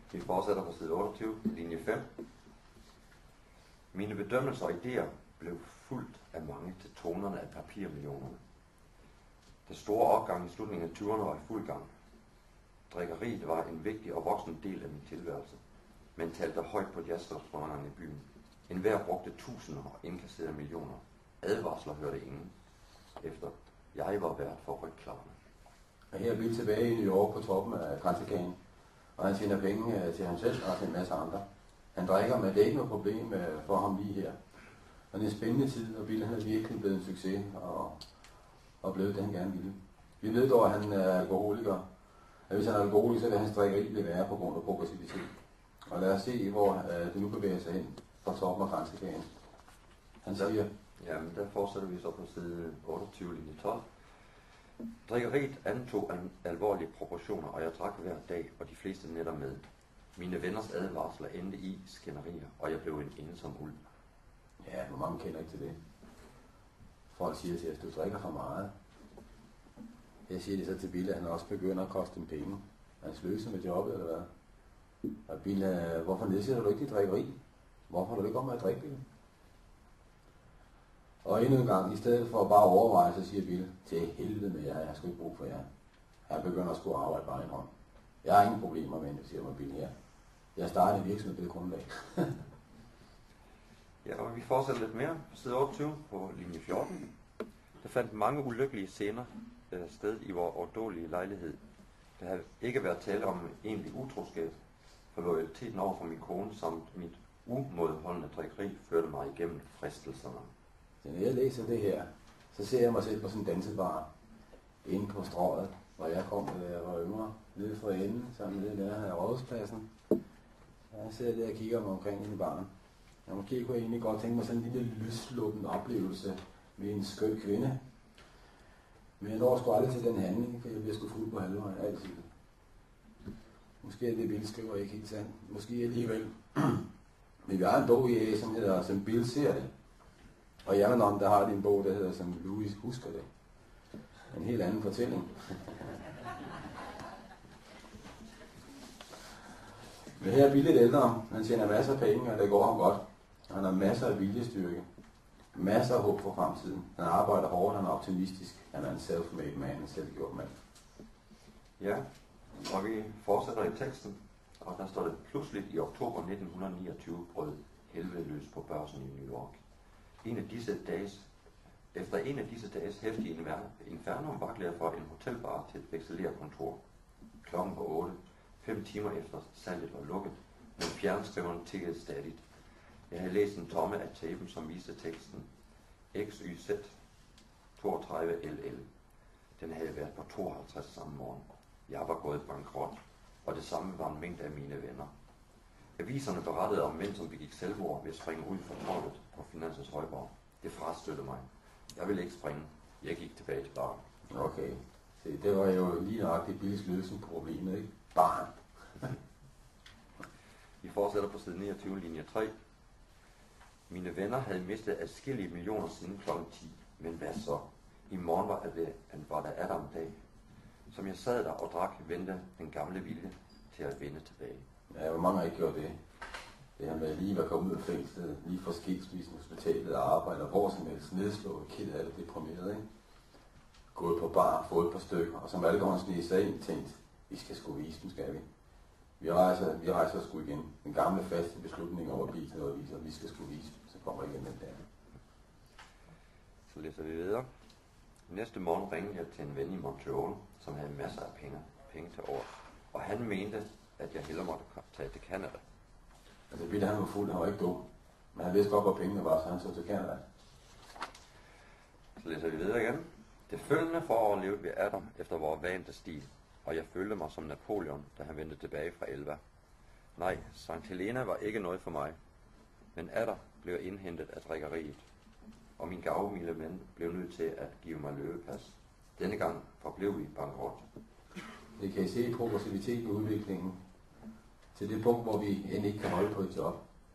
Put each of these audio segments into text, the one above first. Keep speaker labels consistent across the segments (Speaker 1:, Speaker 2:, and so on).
Speaker 1: Vi fortsætter på side 28, linje 5. Mine bedømmelser og idéer blev fuldt af mange til tonerne af papirmillionerne. Det store opgang i slutningen af 20'erne var i fuld gang. Drikkeriet var en vigtig og voksen del af min tilværelse, men talte højt på jazzrestauranterne i byen. Enhver brugte tusinder og indkasserede millioner. Advarsler hørte ingen, efter jeg var vært for rygklarerne.
Speaker 2: Og her er vi tilbage i New York på toppen af kransekagen, og han tjener penge til ham selv og til en masse andre. Han drikker, men det er ikke noget problem for ham lige her. Og det er en spændende tid, og Bill han er virkelig blevet en succes og blevet det, han gerne ville. Vi ved dog, at han er alkoholiker. At hvis han er alkoholiker, så vil hans drikkeri blive værre på grund af progressivitet. Og lad os se, hvor det nu bevæger sig hen fra toppen af kransekagen. Han siger...
Speaker 1: Jamen, der fortsætter vi så på side 28, linje 12. Drikkeriet antog alvorlige proportioner, og jeg drak hver dag, og de fleste nætter med. Mine venners advarsler endte i skænderier, og jeg blev en ensom ulv.
Speaker 2: Ja, hvor mange kender ikke til det. Folk siger til os, at du drikker for meget. Jeg siger det så til Bill, at han også begynder at koste dem penge. Han sløser med jobbet, eller hvad? Og Bill, hvorfor nedsætter du ikke dit drikkeri? Hvorfor har du ikke om at drikke det? Og endnu en gang, i stedet for at bare overveje, så siger Bill, til helvede med jer, jeg skal ikke bruge for jer. Jeg begynder at skulle arbejde bare en hånd. Jeg har ingen problemer med, siger mig Bill her. Jeg startede en virksomhed på det grundlag.
Speaker 1: Ja, og vi fortsætter lidt mere på side 28 på linje 14. Der fandt mange ulykkelige scener sted i vores overdådige lejlighed. Der havde ikke været tale om egentlig utroskab, for loyaliteten over for min kone samt mit umådeholdende drikkeri førte mig igennem fristelserne.
Speaker 2: Så når jeg læser det her, så ser jeg mig selv på sådan en dansebar inde på strøget, hvor jeg kom, da jeg var yngre, nede fra enden, sammen med den der her rådhuspladsen. Jeg sidder der og kigger mig omkring inde i baren. Jeg måske kunne jeg egentlig godt tænke mig sådan en lille løsluppen oplevelse med en skøn kvinde. Men jeg når sgu aldrig til den handling, for jeg bliver sgu fuld på halvvejen altid. Måske er det Bill skriver ikke helt sandt. Måske alligevel. Men vi har en bog i som hedder Som Bill ser det. Og i anden om, der har de en bog, der hedder Som Louis husker det. En helt anden fortælling. Men her er Bill lidt ældre. Han tjener masser af penge, og det går ham godt. Han har masser af viljestyrke. Masser af håb for fremtiden. Han arbejder hårdt, han er optimistisk. Han er en self-made man, en selvgjort mand.
Speaker 1: Ja, og vi fortsætter i teksten. Og der står det, pludselig i oktober 1929 brød helvede løs på børsen i New York. Efter en af disse dages hæftige inferno vakler jeg fra en hotelbar til et vekselerkontor. Klokken var 8, 5 timer efter salget var lukket, men fjernskriveren tikkede stadigt. Jeg havde læst en tomme af tapen, som viste teksten XYZ 32LL. Den havde været på 52 samme morgen. Jeg var gået bankrot, og det samme var en mængde af mine venner. Aviserne berettede om mænd, som begik selvmord ved at springe ud fra tårnet på Finansens Højborg. Det frastøttede mig. Jeg ville ikke springe. Jeg gik tilbage til baren.
Speaker 2: Okay. Se, det var jo lige nøjagtigt Bills løsning på problemet, ikke? Baren.
Speaker 1: Vi fortsætter på side 29, linje 3. Mine venner havde mistet adskillige millioner siden kl. 10. Men hvad så? I morgen var der Adam-dag. Som jeg sad der og drak, vendte den gamle vilje til at vende tilbage.
Speaker 2: Ja, hvor mange har ikke gjort det? Det her med lige at komme ud af fængslet, lige fra skilsmissen, hospitalet og arbejde, og hvor som helst, nedslået, ked af det, deprimeret, ikke? Gået på bar, fået et par stykker, og som alle gården snige sig ind, tænkt, vi skal sgu vise dem, skal vi? Vi rejser sgu igen. Den gamle faste beslutning over bilen og viser, vi skal sgu vise dem, så kommer igen den der.
Speaker 1: Så læser vi videre. Næste morgen ringede jeg til en ven i Montreal, som havde masser af penge til over. Og han mente, at jeg hellere måtte tage til Canada.
Speaker 2: Altså, Bill han var fuld, han var ikke dum. Men han vidste godt, hvor pengene var, så han tog til Canada.
Speaker 1: Så læser vi videre igen. Det følgende forår levede vi Adam efter vores vante stil, og jeg følte mig som Napoleon, da han vendte tilbage fra Elva. Nej, Sankt Helena var ikke noget for mig, men Adam blev indhentet af drikkeriet, og min gavmilde mand blev nødt til at give mig løbepas. Denne gang forblev vi bankrot.
Speaker 2: Det kan I se progressiviteten i udviklingen til det punkt, hvor vi end ikke kan holde på et job.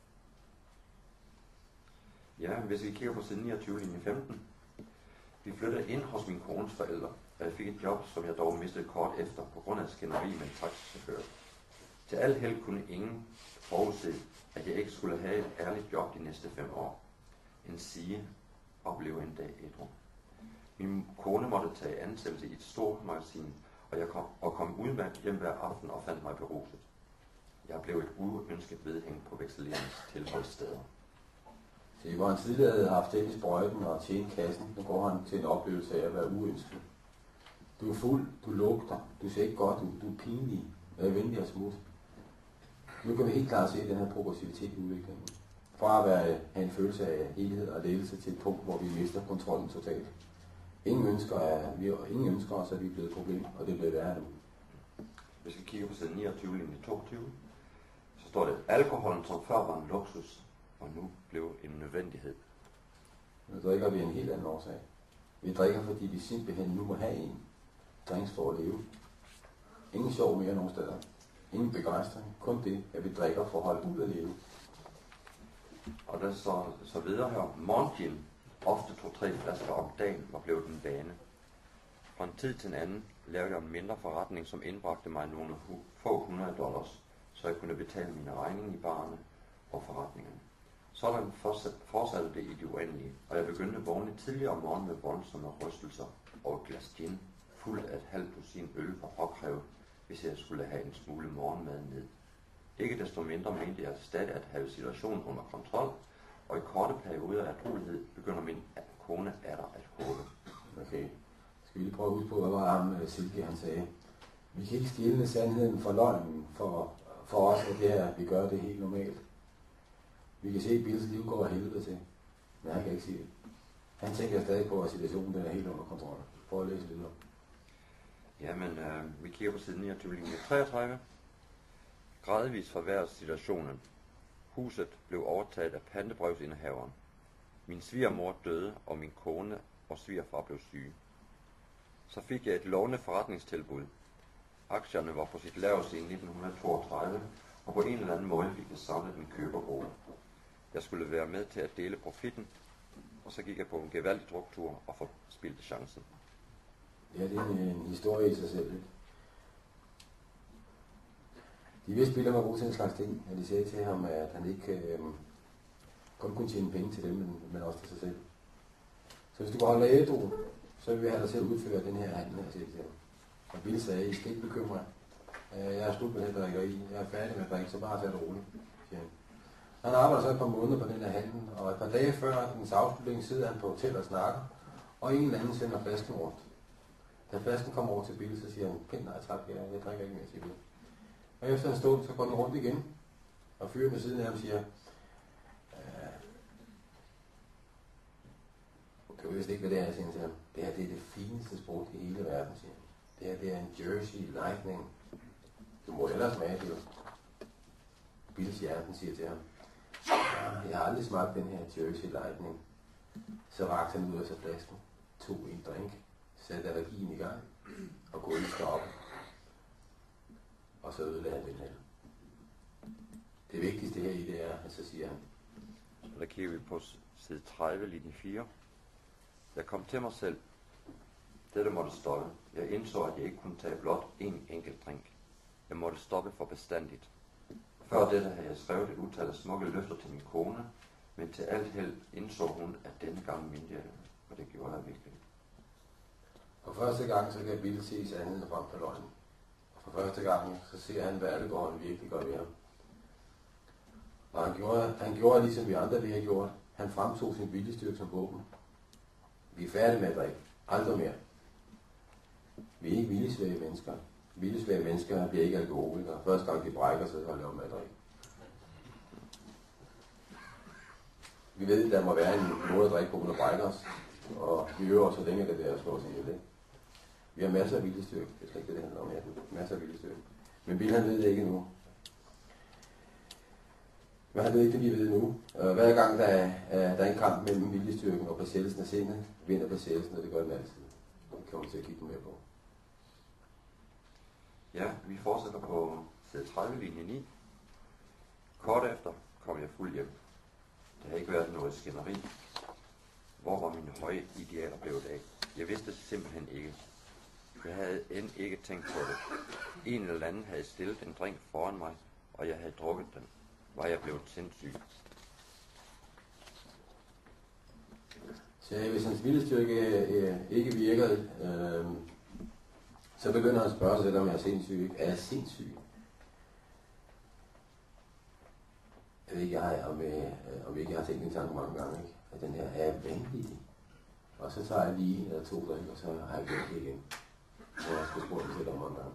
Speaker 1: Ja, hvis vi kigger på side 29, linje 15. Vi flyttede ind hos min kones forældre, og jeg fik et job, som jeg dog mistede kort efter, på grund af skænderi med en taxichauffør. Til Til al held kunne ingen forudse, at jeg ikke skulle have et ærligt job de næste 5 år. En sige opleve en dag ædru. Min kone måtte tage ansættelse i et stort magasin, og jeg kom udmærket hjem hver aften og fandt mig beruset. Jeg blev et uønsket vedhæng på vekselerings tilholdssteder.
Speaker 2: Se, hvor han tidligere havde haft den i sprøjten og tjent kassen, nu går han til en oplevelse af at være uønsket. Du er fuld, du lugter, du ser ikke godt ud, du er pinlig, og er venlig og smut. Nu kan vi helt klart se den her progressivitet i udviklingen. Fra at have en følelse af helhed og ledelse til et punkt, hvor vi mister kontrollen totalt. Ingen ønsker os, at vi er blevet et problem, og det bliver værre nu.
Speaker 1: Hvis vi kigger på side 29, linje 22, så står det, at alkoholen som før var en luksus, og nu blev en nødvendighed.
Speaker 2: Nu drikker vi en helt anden årsag. Vi drikker, fordi vi simpelthen nu må have en drinks for at leve. Ingen sjov mere nogen steder. Ingen begejstring. Kun det, at vi drikker for at holde ud at leve.
Speaker 1: Og der så videre her, morgengin, ofte 2-3 flasker om dagen, var blevet en vane. Fra en tid til en anden lavede jeg en mindre forretning, som indbragte mig nogle få $100, så jeg kunne betale mine regninger i barerne og forretningerne. Sådan fortsatte det i det uendelige, og jeg begyndte at vågne tidligere om morgenen med voldsomme rystelser og et glas gin, fuld af et halvt dusin øl var påkrævet, hvis jeg skulle have en smule morgenmad ned. Ikke desto mindre mente jeg stadig at have situationen under kontrol, og i korte perioder af rolighed begynder min kone atter at håbe.
Speaker 2: Okay. Skal vi lige prøve at huske på, hvad var ham Silke, han sagde? Vi kan ikke stjæle sandheden for løgnen for os, at det her, vi gør det helt normalt. Vi kan se, at Bills liv går af helvede til, men han kan ikke sige det. Han tænker stadig på, at situationen den er helt under kontrol. Prøv at læse videre.
Speaker 1: Jamen, vi kigger på side 29, linje 33. Gradvist forværres situationen. Huset blev overtaget af pantebrevsindehaveren. Min svigermor døde, og min kone og svigerfar blev syge. Så fik jeg et lovende forretningstilbud. Aktierne var på sit laveste i 1932, og på en eller anden måde fik jeg samlet en købergruppe. Jeg skulle være med til at dele profitten, og så gik jeg på en gevaldig druktur og forspildte chancen.
Speaker 2: Ja, det er en historie i sig selv, ikke? De vidste, Bill var god til en slags ting, og de sagde til ham, at han ikke kun kunne tjene penge til dem, men også til sig selv. Så hvis du kan holde ædru, så vil vi have dig til at udføre den her handel, her, siger de til ham. Og Bill sagde, I skal ikke bekymre jer. Jeg er slut med det, der drikker i. Jeg er færdig med at drikke, så bare tag det roligt, siger han. Han arbejder så et par måneder på den her handel, og et par dage før dens afslutning sidder han på hotel og snakker, og en eller anden sender flasken rundt. Da flasken kommer over til Bill, så siger han, pænt nej tak, jeg drikker ikke mere, siger Bill. Og efter en stund, så går den rundt igen, og fyren ved siden af ham siger, du vidste ikke, hvad det er, siger han til ham. Det her, det er det fineste sprut i hele verden, siger han. Det her, det er en Jersey Lightning. Du må ellers smage det jo. Bills hjerten siger til ham, jeg har aldrig smagt den her Jersey Lightning. Så rakte han ud af sig flasken, tog en drink, satte allergien i gang, og gå i op. Og så ødelagde han den her. Det vigtigste her i det er, at så siger han.
Speaker 1: Der kigger vi på side 30, linje 4. Jeg kom til mig selv. Dette måtte stoppe. Jeg indså, at jeg ikke kunne tage blot en enkelt drink. Jeg måtte stoppe for bestandigt. Før dette havde jeg skrevet et utal af smukke løfter til min kone, men til alt held indså hun, at denne gang mente jeg det, og det gjorde jeg virkelig.
Speaker 2: For første gang så kan Bill se sandheden frem for løgnen. For første gang så ser han, hvad alkoholen virkelig gør ved ham. Og han gjorde ligesom vi andre det har gjort. Han fremtog sin viljestyrke som våben. Vi er færdige med at drikke. Aldrig mere. Vi er ikke viljesvage mennesker. Viljesvage mennesker bliver ikke alkoholikere. Første gang de brækker sig, så holder de op med at drikke. Vi ved, at der må være en måde at drikke på, uden at brække os. Og vi øver os så længe det der at slå os ihjel, ikke? Vi har masser af viljestyrke. Det er slet ikke det handler om her. Masser af viljestyrke. Men Bill, han ved det ikke endnu. Men han ved ikke det, vi ved nu. Hver gang der er en kamp mellem viljestyrken og besættelsen af sindet, vinder besættelsen, og det gør den altid. Det kommer vi til at kigge mere på.
Speaker 1: Ja, vi fortsætter på side 30, linje 9. Kort efter kom jeg fuld hjem. Der havde ikke været noget skænderi. Hvor var mine høje idealer blevet af? Jeg vidste simpelthen ikke. Jeg havde end ikke tænkt på det. En eller anden havde stillet en drink foran mig, og jeg havde drukket den. Var jeg blevet sindssyg.
Speaker 2: Så hvis hans viljestyrke ikke virker, så begynder han at spørge sig selv, om jeg er sindssyg. Ikke? Er jeg sindssyg? Jeg ved ikke, om ikke jeg har tænkt en tanke mange gange, ikke? At den her er vanvittig. Og så tager jeg lige en eller to drik, og så har jeg glemt det igen. Så jeg skal spørge mig selv om mange gange.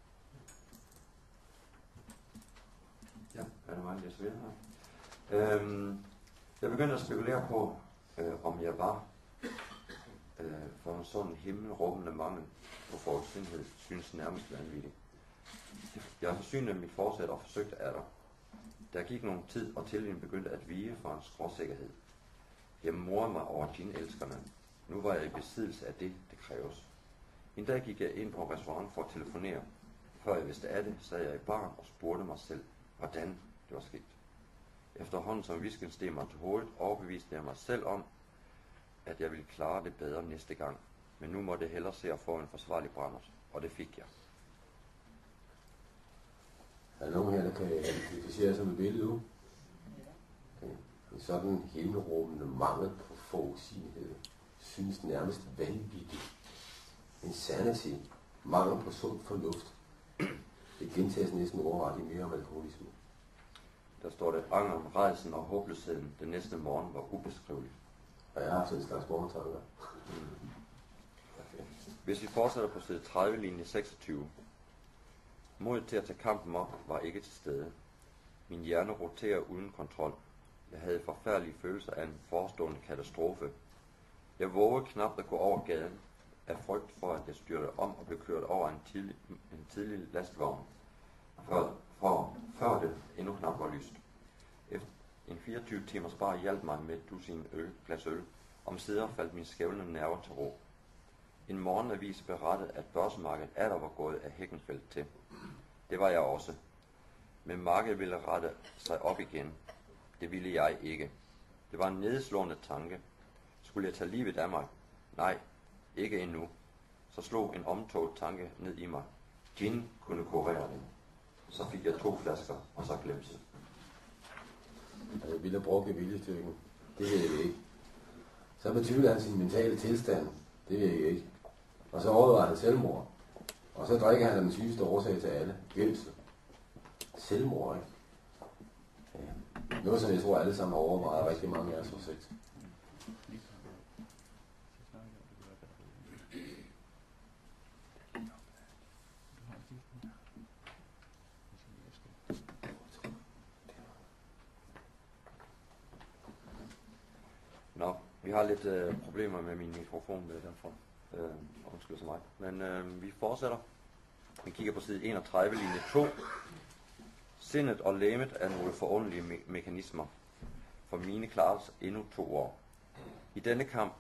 Speaker 1: Ja, er det meget, jeg svært her? Jeg begyndte at spekulere på, om jeg var for en sådan himmelråbende mangel på forudsindighed, synes nærmest vanvittigt. Jeg har forsynet mit forsæt og forsøgt at der. Der gik nogen tid, og tilliden begyndte at vige fra en skråsikkerhed. Jeg morede mig over gin-elskerne. Nu var jeg i besiddelse af det kræves. En dag gik jeg ind på en restaurant for at telefonere. Før jeg vidste af det, sad jeg i baren og spurgte mig selv, hvordan det var sket. Efterhånden som whiskyen steg mig til hovedet, overbeviste jeg mig selv om, at jeg ville klare det bedre næste gang. Men nu måtte jeg hellere se at få en forsvarlig brændert, og det fik jeg.
Speaker 2: Er der nogen her, der kan identificere sig med billedet nu? Okay. En sådan himmelråbende mangel på forudsigelighed synes nærmest vanvittigt. Insanity, mangel på sund fornuft. Det gentages næsten overret i mere om alkoholisme.
Speaker 1: Der står det, angeren, rædselsen og håbløsheden den næste morgen var ubeskrivelig.
Speaker 2: Og jeg har haft sådan en slags morgentanker.
Speaker 1: Hvis vi fortsætter på side 30, linje 26. Modet til at tage kampen op var ikke til stede. Min hjerne roterer uden kontrol. Jeg havde forfærdelige følelser af en forestående katastrofe. Jeg vågede knap at gå over gaden af frygt for, at jeg styrte om og blev kørt over en tidlig lastvogn, før det endnu knap var lyst. Efter en 24 timers bar hjalp mig med et glas øl. Omsider faldt mine skævlende nerver til ro. En morgenavis berettede, at børsmarkedet atter var gået af Hækkenfeldt til. Det var jeg også. Men markedet ville rette sig op igen. Det ville jeg ikke. Det var en nedslående tanke. Skulle jeg tage livet af mig? Nej, ikke endnu. Så slog en omtoget tanke ned i mig. Gin kunne kurere det. Så fik jeg 2 flasker, og så glemte det.
Speaker 2: Jeg ville have brugt viljestyrken. Det ved jeg ikke. Så betyder han sin mentale tilstand. Det ved jeg ikke. Og så overvejer han selvmord. Og så drikker han den sygeste årsag til alle. Glemsel. Selvmord, ikke? Ja. Noget, som jeg tror alle sammen har overvejet rigtig mange af os har set.
Speaker 1: Nå, vi har lidt problemer med min mikrofon med derfor. Undskyld så meget. Men vi fortsætter. Vi kigger på side 31, linje 2. Sindet og legemet er nogle forunderlige mekanismer. For mine klares endnu 2 år. I denne kamp...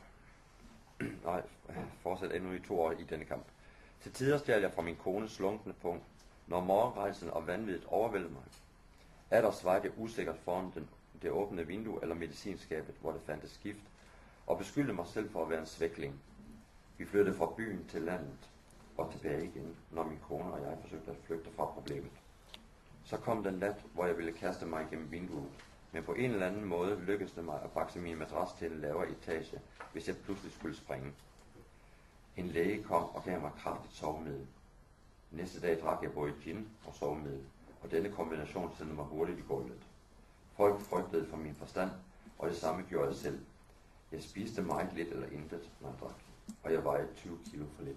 Speaker 1: fortsæt endnu i 2 år i denne kamp. Til tider stjal jeg fra min kones slunkne punkt. Når morgenrejsen og vanvittigt overvældede mig, er der svejt usikkert foran det åbne vindue eller medicinskabet, hvor det fandtes skift, og beskyldte mig selv for at være en svækling. Vi flyttede fra byen til landet og tilbage igen, når min kone og jeg forsøgte at flygte fra problemet. Så kom den nat, hvor jeg ville kaste mig igennem vinduet, men på en eller anden måde lykkedes det mig at bakse min madras til en lavere etage, hvis jeg pludselig skulle springe. En læge kom og gav mig kraftigt sovemiddel. Næste dag drak jeg både gin og sovemiddel, og denne kombination sendte mig hurtigt i gulvet. Folk frygtede for min forstand, og det samme gjorde jeg selv. Jeg spiste meget lidt eller intet, når jeg drak, og jeg vejede 20 kilo for lidt.